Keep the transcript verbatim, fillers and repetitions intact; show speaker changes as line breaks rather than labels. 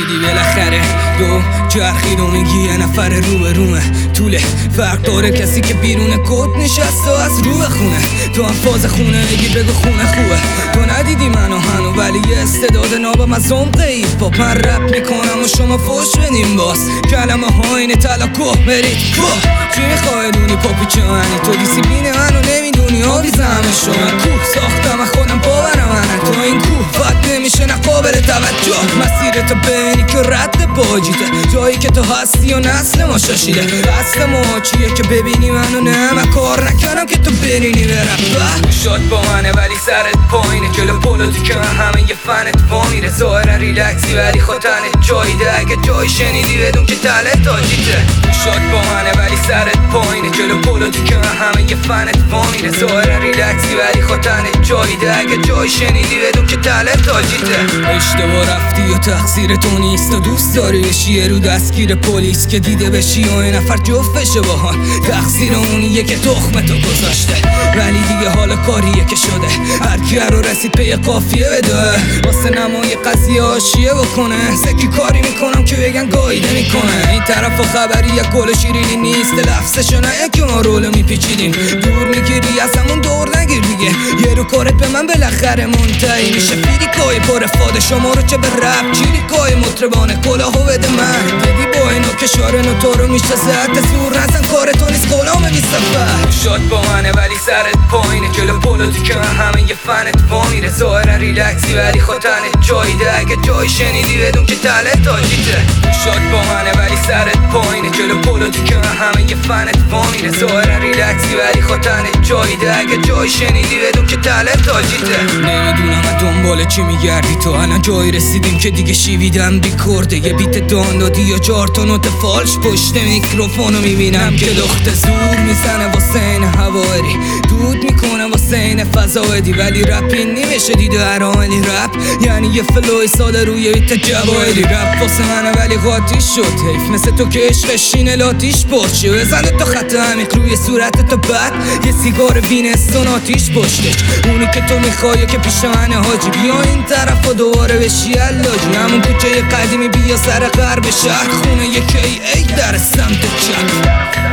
دیدی بالاخره دو چرخی رو میگی یه نفر رو به رومه طوله فرق داره کسی که بیرون کت نشست و از رو خونه تو هم فاز خونه میگی بگو خونه خوبه تو ندیدی منو هنو ولی یه استعداد نابم از عمق ایپاپ من رپ میکنم و شما فوش بدیم باز کلمه ها اینه تلاکو برید چی میخوای دونی پاپی چهانی تو دیسیپلین منو نمیدونی آویزه همه شما کوه ساختم خودم باورم منه تو این کوه فت نمیشه نقابل توجه مسیر تو ببینی که رد باجیده جایی که تو هستی و نسل ما شاشیده دست ما چیه که ببینی منو نه من کار نکنم که تو برینی برم شاد با منه ولی سرت پایینه جلو پولوتی که من همه یه فنت با میره ظاهرا ریلکسی ولی خودتنت جاییده اگه جای شنیدی بدون که تله تاجیده شاد با منه ولی سرت پایینه جلو پولوتی که من همه یه فنت با میره ظاهرا ریلکسی ولی خودتنت جاییده اگه جای شنیدی بدون که تله تاجیده اشتباه رفتی و تقصیر تو نیست و دوست داری بشی رو دستگیر پلیس که دیده بشی و این نفر جفتشه با هم تقصیر اونیه که تخم تو گذاشته ولی دیگه حالا کاریه که شده هر کیه رو رسید به یه قافیه بده واسه نمای قضیه آشیه بکنه سکی کاری میکنم که بگن گایده میکنه این طرف و خبری یه گل شیرینی نیست لفظشو نه که ما رولو میپیچیدیم دور میگیری از همون دور نگیر دیگه یه رو کارت به من بالاخره منتهی میشه فیریکای پر فاده شما رو چه به رب چیریکای مطربانه کلاهو بده من دیدی با اینو که شارنو تو رو میشه زد زور نزن کار تو نیست غلامه بی سفر شاد با منه ولی سرت پایینه جلو پولوتی که من همه یه فنت با میره ظاهرا ریلکسی ولی خودتنت جاییده اگه جای شنیدی بدون که تله تاجیده شاد با منه ولی سرت پایینه جلو پولوتی که من همه یه فنت با میره ظاهرا ریلکسی ولی خودتنت جاییده اگه جای شنیدی بدون که تله تاجیده نمیدونم دنبال چی میگردی تو الان جایی رسیدیم که دیگه شیویدم بیکرده یه بیت دان دادی یا چهار تا نوت فالش پشت میکروفونو میبینم که لخت زور میزنه واسه این هواری دود میکنه واسه این فضایدی ولی رپین نمیشه دیده هرانی رپ یعنی یه فلوی ساده روی بیت جوایدی رپ واسه منه ولی قاطی شد حیف مثل تو که عشق شینه لاتیش پرچه بزنه تا خط عمیق روی صورت تو بعد یه سیگار بینستون آتیش پشتش اونی که تو میخوای که پیش منه حاجی بیا این طرف و دوباره بشی اللاجی همون کوچه قدیمی بیا سر غرب شهر خونه یکی ای در سمت چپ